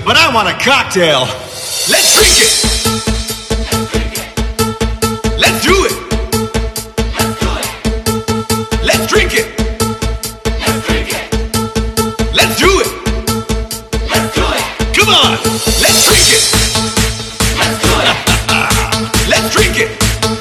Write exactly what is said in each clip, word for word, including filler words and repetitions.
but I want a cocktail. Let's drink it. Let's do it. Let's drink it. Let's do it. Come on, let's drink it. Let's drink it.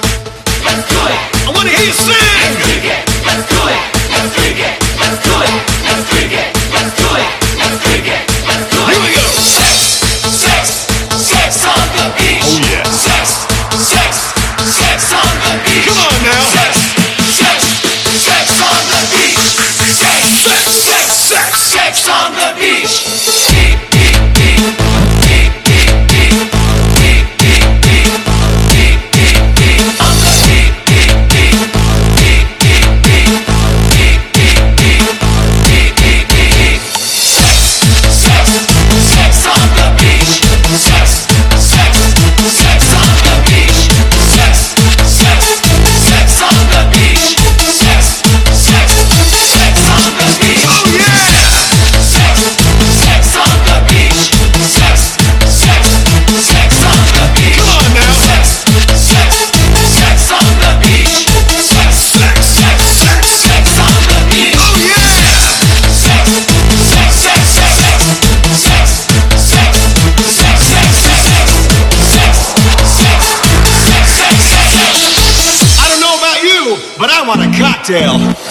I want to hear you sing. Let's do it. Let's drink it. Let's do it. Let's drink it. Let's do it. Let's drink it. Let's do it. Here we go. Sex, sex, sex on the beach. Oh yeah. Sex, sex, sex on the beach. Come on now. Sex, sex, sex on the beach. Sex, sex, sex, sex, sex on the beach. Beep, beep, beep, beep, beep, beep, beep, beep, beep, beep, beep, beep, on the beach. Beep, beep, beep, beep, beep, beep, beep, beep, beep, beep, beep. Sex, sex, sex on the beach. Sex, sex, sex on the beach. Sex, sex, sex on the beach. Sex, sex, sex on the beach. Oh yeah. Sex, sex on the beach. Sex, sex, sex on the beach. Come on now. Sex, sex, sex on the beach. Sex, sex, sex, sex, sex on the beach. Oh yeah. Sex, sex, sex, sex, sex, sex, sex, sex, sex, sex, sex, sex, sex, sex, sex, sex. I don't know about you, but I want a cocktail.